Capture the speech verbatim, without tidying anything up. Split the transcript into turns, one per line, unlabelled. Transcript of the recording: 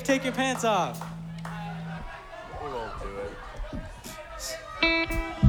take your pants off.
We won't do it.